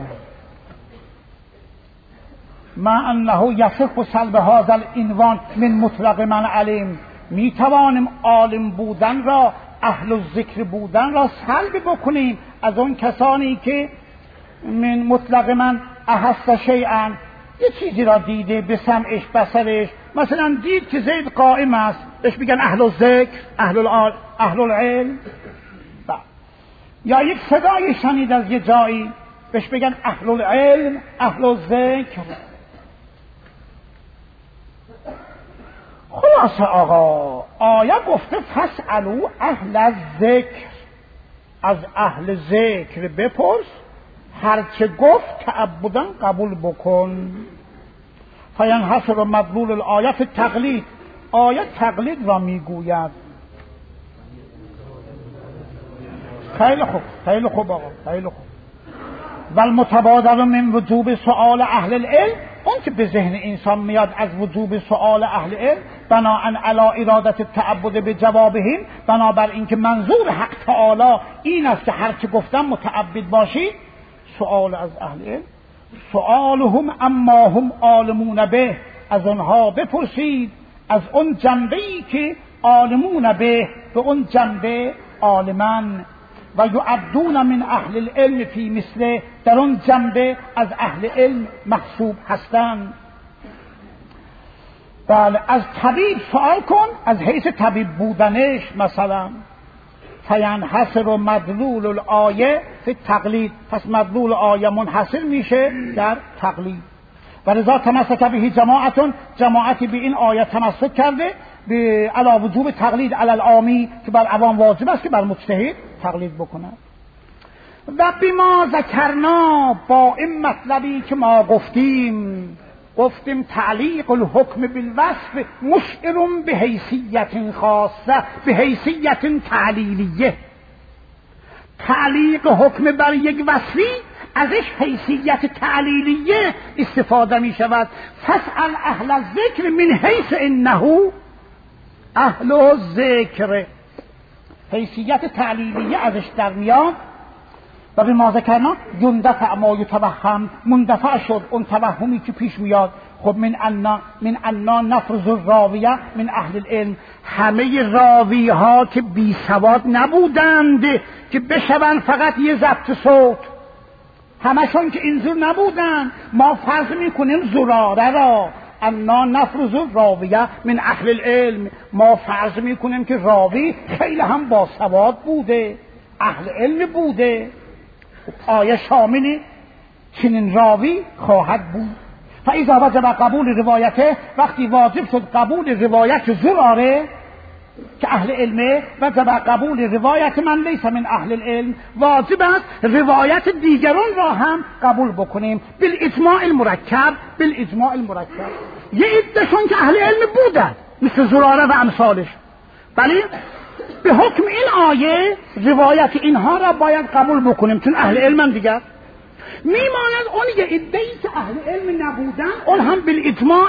ما انه یصح سلب هذا العنوان من مطلق من علم. می توانیم عالم بودن را، اهل الذکر بودن را سلب بکنیم از اون کسانی که من مطلق من احس شیئا، یه چیزی را دیده به سمعش بصرش، مثلا دید که زید قائم است بهش میگن اهل الذکر، اهل العلم، اهل العلم. یا یک صدای شنید از یه جایی بهش بگن اهل العلم، اهل الذکر. خلاصه آقا آیه گفته فاسالوا اهل الذکر، از اهل ذکر بپرس، هرچه گفت تعبداً قبول بکن. فینحصر مدلول الآیه فی التقلید، آیه تقلید را میگوید. خیلی خوب خیلی خوب آقا خیلی خوب. والمتبادر من وجوب سؤال اهل العلم، اون که به ذهن انسان میاد از وجوب سؤال اهل علم بناءً علی ارادت التعبد به جوابهم، بنابر اینکه منظور حق تعالی این است که هر چه گفتم متعبد باشید. سؤال از اهل علم، سؤالهم اما هم عالمون به، از آنها بپرسید از اون جنبه‌ای که عالمون به، به اون جنبه عالمان. و یعدون من اهل العلم فی مثله، در اون جنبه از اهل علم محسوب هستند. بله از طبیب سوال کن از حیث طبیب بودنش مثلا. فینحصر مدلول الآیه فی تقلید، پس مدلول آیه منحصر میشه در تقلید. و رضا تمسک به جماعتون، جماعتی به این آیه تمسک کرده به علا وجوب تقلید علی العامی، که بر عوام واجب است که بر مجتهد تقلید بکنند. و بما ذکرنا، با این مطلبی که ما گفتیم، گفتیم تعلیق الحکم بالوصف مشعر به حیثیت خاصه، به حیثیت تعلیلیه. تعلیق حکم بر یک وصفی ازش حیثیت تعلیلیه استفاده می شود. فاسأل اهل الذکر من حیث انه اهل الذکر، حیثیت تعلیلیه ازش در میاد. و به ما ذکرنا یندفع ما یتوهم، مندفع شد اون توهمی که پیش میاد. خب من انا من انا نفرض الراویه من اهل العلم، همه راوی ها که بی سواد نبودند که بشوند فقط یه ضبط صوت، همشون که اینجور نبودن. ما فرض میکنیم زراره را انا نفرض راویه من اهل العلم، ما فرض میکنیم که راوی خیلی هم باسواد بوده، اهل علم بوده. آیه شامل چنین راوی خواهد بود. فاذا وجب قبول روایته، وقتی واجب شد قبول روایت زراره که اهل علمه، وجب قبول روایت من لیس من اهل العلم، واجب است روایت دیگران را هم قبول بکنیم بالاجماع المرکب. بالاجماع المرکب یه عدهشون که اهل علم بودن مثل زراره و امثالش، ولی به حکم این آیه روایت اینها را باید قبول بکنیم چون اهل علم دیگر. میماند اون یه عده‌ای که اهل علم نبودن، اون هم بالاجماع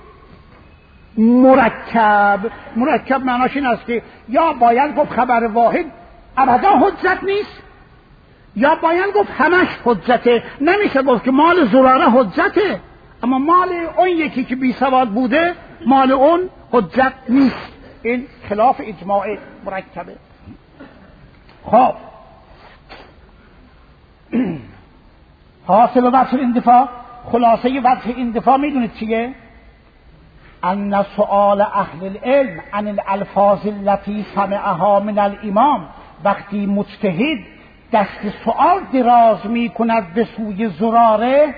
مرکب. مرکب معناش این است که یا باید گفت خبر واحد ابدا حجت نیست، یا باید گفت همش حجته. نمیشه گفت که مال زراره حجته اما مال اون یکی که بی سواد بوده مال اون حجت نیست. این خلاف اجماع مرکبه. خب حاصل وجه الاندفاع، خلاصه وجه اندفاع میدونید چیه؟ ان سؤال اهل العلم عن الالفاظ التي سمعها من الامام، وقتی مجتهد دست سؤال دراز می کند به سوی زراره،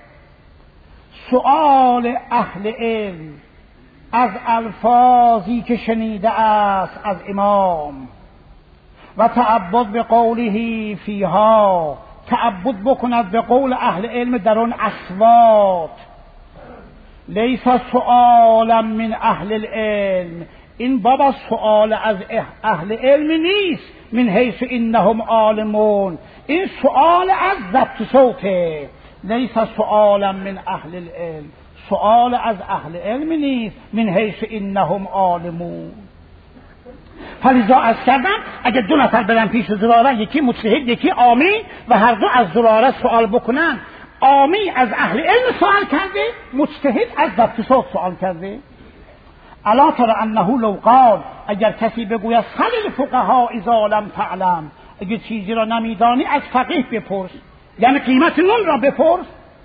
سؤال اهل علم از الفاظی که شنیده است از امام و تعبد به قوله فیها، تعبد بکند به قول اهل علم در اون اصوات، لیس سؤالا من اهل العلم، این بابا سؤال از اهل علم نیست، من حیث انهم عالمون، این سؤال از ضبط صوته. لیس سؤالا من اهل العلم، سؤال از اهل علم نیست، من حیث انهم عالمون. فلذا از کردم اگه دو نفر برن پیش زراره، یکی مجتهد یکی عامی، و هر دو از زراره سوال بکنن، عامی از اهل علم سوال کرده، مجتهد از ضبط صوت سوال کرده. الا تر انه لو قال، اگر کسی بگوید سل الفقهاء اذا لم تعلم، اگر چیزی را نمیدانی از فقیه بپرس، یعنی قیمت نون را بپرس.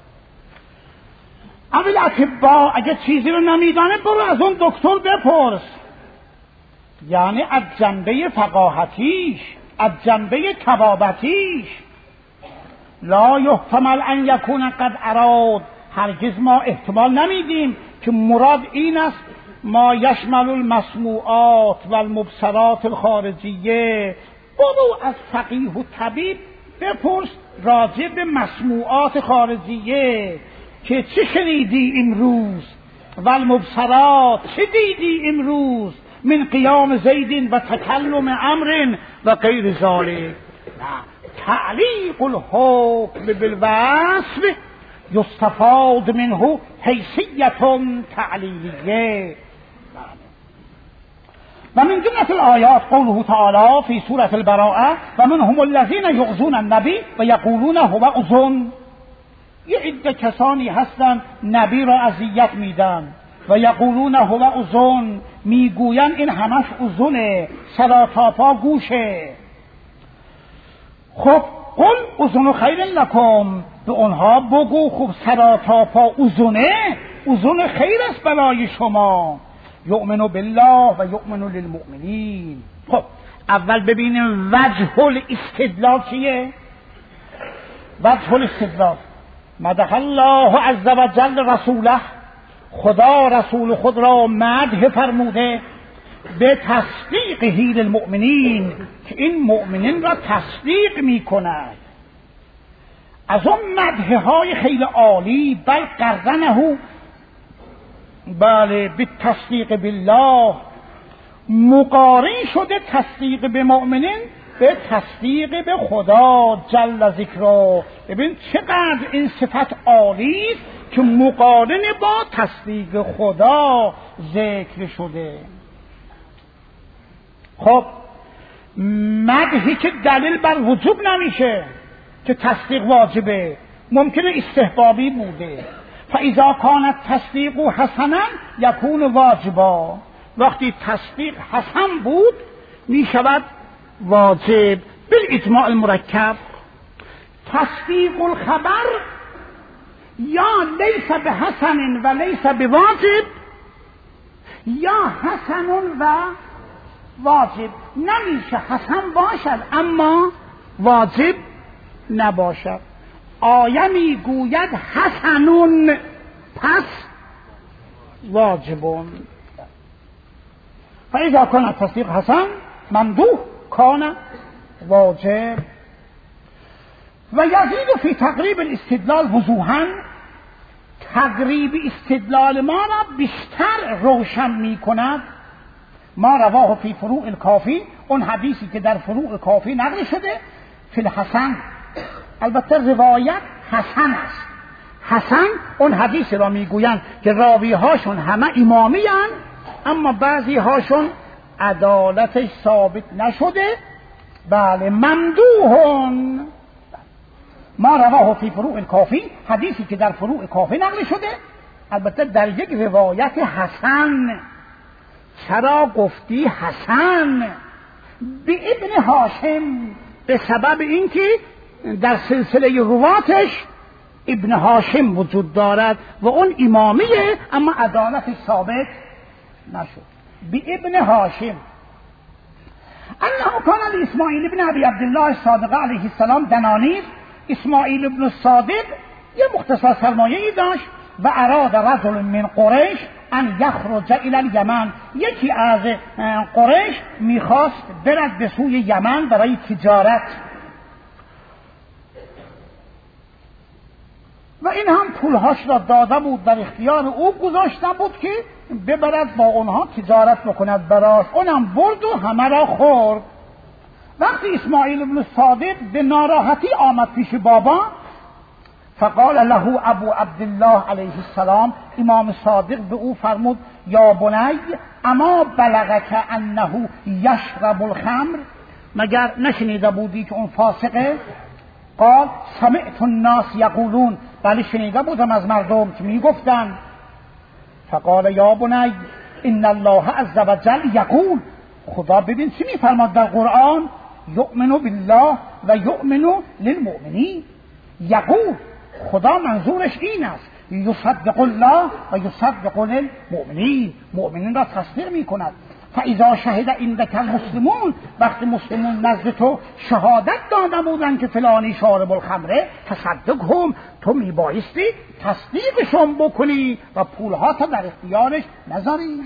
اول اطباء، اگر چیزی را نمیدانی برو از اون دکتر بپرس، یعنی از جنبه فقاهتیش، از جنبه طبابتیش. لا یحتمل ان یکون قد اراد، هرگز ما احتمال نمیدیم که مراد این است ما یشمل المسموعات و المبصرات الخارجیه. برو از فقیه و طبیب بپرس راجع به مسموعات خارجیه که چه شنیدی امروز، و المبصرات چه دیدی امروز، من قیام زید و تکلم امر و غیر ذالک. تعلیق الحکم بالوصف یستفاد منه حیثیت تعلیلیه. و من جملة الآیات قوله تعالی فی سورة البراءة و منهم الذین یؤذون النبی و یقولون هو اذن. یه عده کسانی هستند نبی را اذیت میدن و یقولون هو اذن، میگوین این همش اذنه، سراتاپا گوشه. خب قل اذن خیر لکم، به اونها بگو خب سراتاپا اذنه، اذن خیر است برای شما. یؤمن بالله و یؤمن للمؤمنین. خب اول ببینیم وجه الاستدلال چیه؟ وجه الاستدلال مدح الله عز و جل رسوله، خدا رسول خود را مدح فرموده به تصدیق هیل المؤمنین، که این مؤمنین را تصدیق می کند. از اون مدح های خیلی عالی، بل قرنه بله به تصدیق بالله، مقارن شده تصدیق به مؤمنین به تصدیق به خدا جل ذکره. ببین چقدر این صفت عالی است که مقارن با تصدیق خدا ذکر شده. خب مدحی که دلیل بر وجوب نمیشه که تصدیق واجبه، ممکنه استحبابی بوده. فاذا کانت تصدیق حسنا یکون واجبا، وقتی تصدیق حسن بود می شود واجب. بالاجماع المرکب تصدیق الخبر یا لیس به حسن و لیس به واجب، یا حسن و واجب. نمیشه حسن باشد اما واجب نباشد. آیه میگوید حسنون پس واجبون. فاذا کان تصدیق حسن ممدوح کان واجب. و یزید فی تقریب الاستدلال وضوحا، تقریب استدلال ما را بیشتر روشن می کند ما رواه فی فروع الکافی، اون حدیثی که در فروع کافی نقل شده، فی الحسن. البته روایت حسن است. حسن اون حدیث را میگویند که راوی هاشون همه امامی هستند، اما بعضی هاشون عدالتش ثابت نشده. بله ممدوحون. ما رواه فی فروع الکافی، حدیثی که در فروع کافی نقل شده، البته در یک روایت حسن. چرا گفتی حسن؟ به ابن هاشم، به سبب اینکه در سلسله رواتش ابن هاشم وجود دارد و اون امامیه اما عدالتش ثابت نشد. به ابن هاشم انه کان لاسماعیل ابن ابی عبدالله الصادق علیه السلام دنانیر. اسماعیل ابن الصادق یه مختصر سرمایه‌ای داشت و اراد رجل من قریش ان یخرج الی الیمن. یکی از قریش میخواست برد به سوی یمن برای تجارت و این هم پولهاش را داده بود، در اختیار او گذاشته بود که ببرد با اونها تجارت بکند براش. اونم برد و همه را خورد. وقتی اسماعیل ابن الصادق به ناراحتی آمد پیش بابا، فقال له ابو عبدالله علیه السلام، امام صادق به او فرمود یا بنی اما بلغک انه یشرب الخمر، مگر نشنیده بودی که اون فاسقه؟ قال سمعت الناس یقولون، بله شنیده بودم از مردم که میگفتن. فقال یا بنی ان الله عز وجل یقول، خدا ببین چی میفرماد در قرآن، یؤمن بالله و یؤمن للمؤمنین. یقول خدا منظورش این است، یصدق الله و یصدق للمؤمنین، مؤمنین را تصدیق میکند. فاذا شهد عندك المسلمون، وقتی مسلمون نزد تو شهادت داده بودن که فلانی شارب الخمره، تصدقهم، تو میبایستی تصدیقشون بکنی و پولها تا در اختیارش نذاری.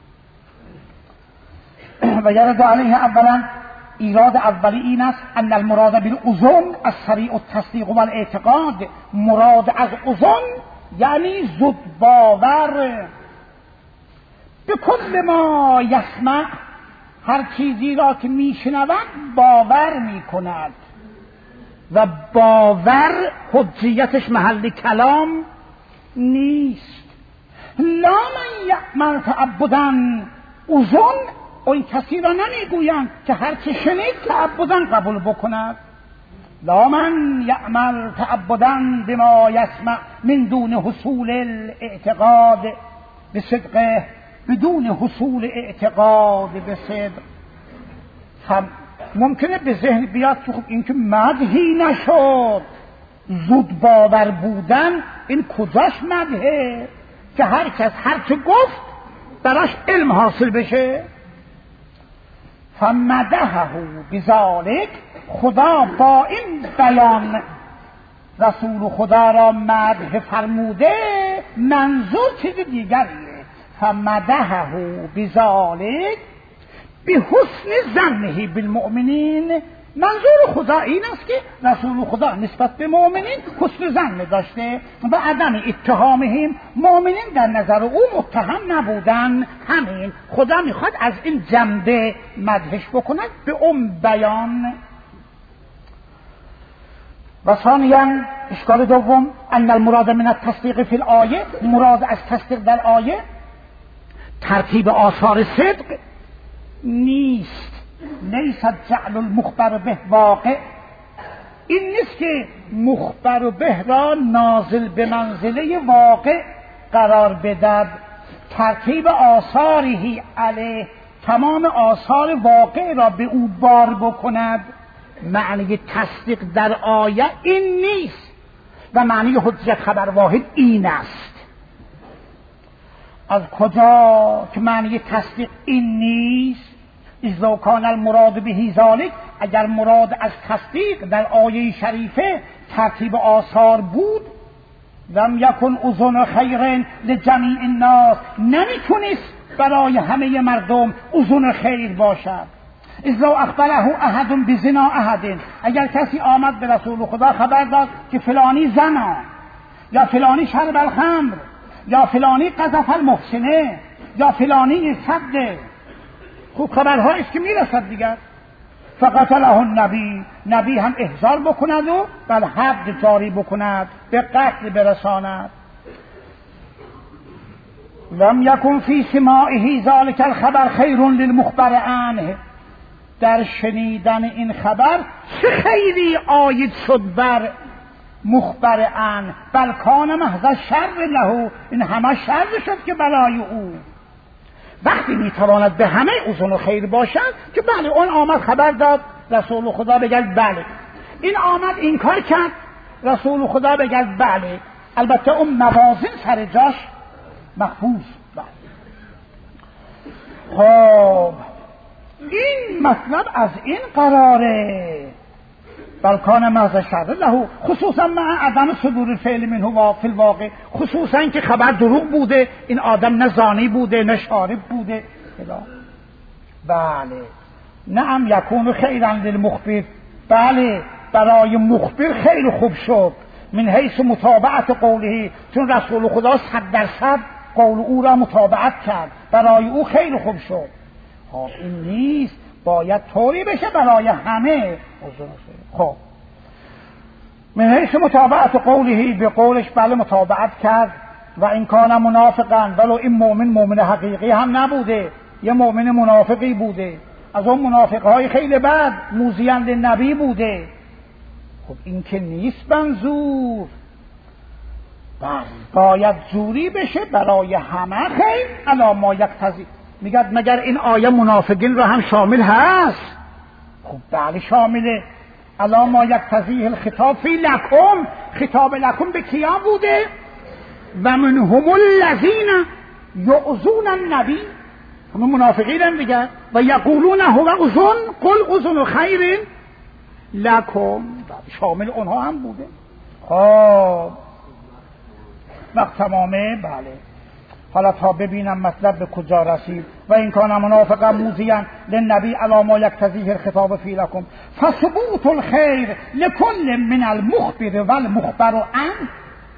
و یرد علیه اولا، ایراد اولی این است ان المراد بالاذن السریع التصدیق و الاعتقاد. مراد از اذن یعنی زود باور. به کل ما یسمع، هر چیزی را که میشنود باور میکند و باور حجیتش محل کلام نیست. لا من یعمل تعبداً اذن، این کسی را نمیگویند که هر چه شنید تعبداً قبول بکند. لا من یعمل تعبداً بما یسمع من دون حصول الاعتقاد بصدقه، بدون حصول اعتقاد به صدق. ممکنه به ذهن بیاد که خب این که مدحی نشد، زود باور بودن این کجاش مدحه که هر کس هر چه گفت براش علم حاصل بشه. فمدحه بذالک، خدا با این بیان رسول خدا را مدح فرموده، منظور چیز دیگریه. فمدحه بذالک بحسن ظنه بالمؤمنین، منظور خدا این است که رسول خدا نسبت به مؤمنین حسن ظن داشته و عدم اتهامهم، مؤمنین در نظر او متهم نبودن. همین خدا میخواد از این جنبه مدحش بکند به اون بیان. و ثانیاً اشکال دوم ان المراد من التصدیق فی الآیه، مراد از تصدیق در آیه ترتیب آثار صدق نیست. لیست جعل المخبر به واقع، این نیست که مخبر به را نازل به منزله واقع قرار بدهد. ترتیب آثاری علیه، تمام آثار واقع را به او بار بکند. معنی تصدیق در آیه این نیست. و معنی حجیت خبر واحد این است. از کجا که معنی تصدیق این نیست؟ اذا کان المراد به ذلک، اگر مراد از تصدیق در آیه شریفه ترتیب آثار بود، لم یکن اذن خیر لجمیع الناس، نمیتونست برای همه مردم اذن خیر باشد. اذا اخبره احد بزنا احد، اگر کسی آمد به رسول خدا خبر داد که فلانی زنا، یا فلانی شرب الخمر، یا فلانی قذف المحسنه، یا فلانی صد، خوب خبرها است که میرسد دیگر. فقتله النبی، نبی هم احضار بکند و بل حد جاری بکند، به قتل برساند. لم یکن فی سماعه ذلک الخبر خیر للمخبر عنه، در شنیدن این خبر چه خیری عاید شد بر مخبر عنه، بل کان محض شر له، این همه شر شد که برای او. وقتی میتواند به همه اذن و خیر باشد که بله اون آمد خبر داد رسول خدا بگرد بله، این آمد این کار کرد رسول خدا بگرد بله، البته اون موازین سر جاش محفوظ. بله خب این مطلب از این قراره، بلکان محض شر له، خصوصا مع عدم صدور الفعل منه و فی الواقع، خصوصا که خبر دروغ بوده، این آدم نه زانی بوده نه شارب بوده. بله نعم یکون خیرا للمخبر، بله برای مخبر خیلی خوب شد، من حیث متابعت قوله، چون رسول خدا صد درصد قول او را متابعت کرد، برای او خیلی خوب شد. خب این نیست، باید طوری بشه برای همه. خب من حیث متابعت قوله، به قولش بله متابعت کرد. و این کان منافقا، ولو این مؤمن مؤمن حقیقی هم نبوده، یه مؤمن منافقی بوده، از اون منافقهای خیلی بد موذیان للنبی بوده. خب این که نیست منظور، بس باید جوری بشه برای همه خیر علی ما یقتضی. میگه مگر این آیه منافقین را هم شامل هست؟ خب بله شامله. علی ما یقتضی الخطاب فی لکم، خطاب لکم به کیا بوده؟ و منهم الذین یؤذون النبی، همون منافقین هم دیگه. و یقولون هو اذن قل اذن خیر لکم، شامل اونها هم بوده. خب وقت تمامه. بله حالا تا ببینم مطلب به کجا رسید. و این کان منافقا موذیان للنبی علی ما یقتضیه الخطاب فی لکم فثبوت الخیر لکل من المخبر و المخبر عنه،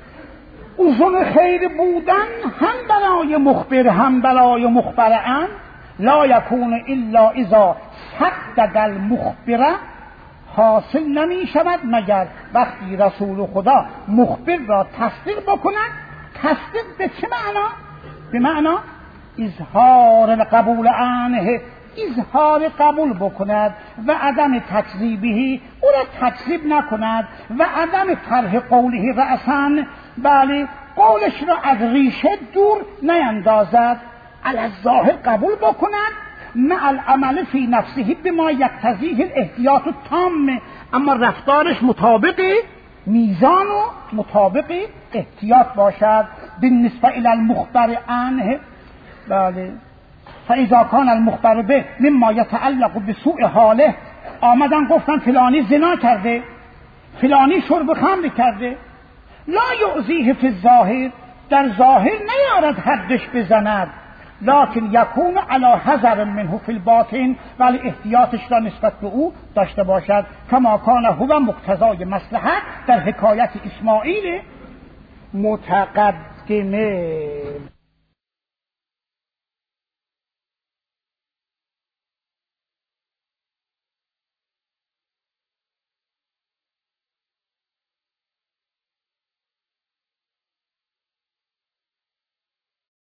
اذن خیر بودن هم برای مخبر هم برای مخبر عنه، لا یکون الا اذا صدق المخبر، حاصل نمی شود مگر وقتی رسول خدا مخبر را تصدیق بکند. تصدیق به چه معنا؟ به معنا اظهار القبول عنه، اظهار قبول بکند و عدم تکذیبه، او را تکذیب نکند و عدم طرح قوله رأسا، بله قولش را از ریشه دور نیندازد، علی الظاهر قبول بکند مع العمل فی نفسه بما یقتضیه الاحتیاط التام، اما رفتارش مطابق میزان و مطابق احتیاط باشد. بالنسبه الی المخبر عنه، بله فاذا کان المخبر به مما یتعلق بسوء حاله، آمدن گفتن فلانی زنا کرده، فلانی شرب خمر کرده، لا یعزیه فی الظاهر، در ظاهر نیارد حدش بزند، لکن یکون علی حذر منه فی الباطن، ولی احتیاطش را نسبت به او داشته باشد. کما کان هو مقتضای مصلحت در حکایت اسماعیل متقدمه.